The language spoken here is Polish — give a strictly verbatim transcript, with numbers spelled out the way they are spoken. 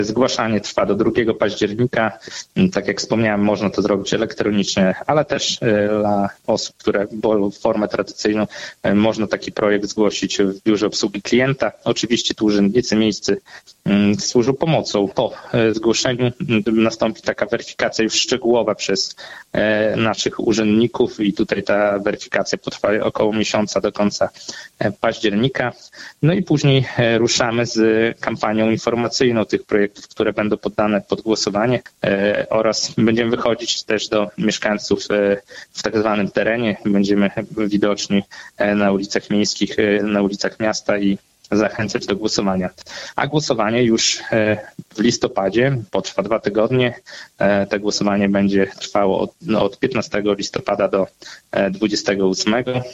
Zgłaszanie trwa do drugiego października. Tak jak wspomniałem, można to zrobić elektronicznie, ale też dla osób, które wolą formę tradycyjną, można taki projekt zgłosić w biurze obsługi klienta. Oczywiście tu urzędnicy miejscy służą pomocą. Po zgłoszeniu nastąpi taka weryfikacja już szczegółowa przez naszych urzędników i tutaj ta weryfikacja potrwa około miesiąca do końca października. No i później ruszamy z kampanią informacyjną tych projektów, które będą poddane pod głosowanie oraz będziemy wychodzić też do mieszkańców w tak zwanym terenie. Będziemy widoczni na ulicach miejskich, na ulicach miasta i zachęcać do głosowania. A głosowanie już w listopadzie, potrwa dwa tygodnie. To głosowanie będzie trwało od, no, od piętnastego listopada do dwudziestego ósmego.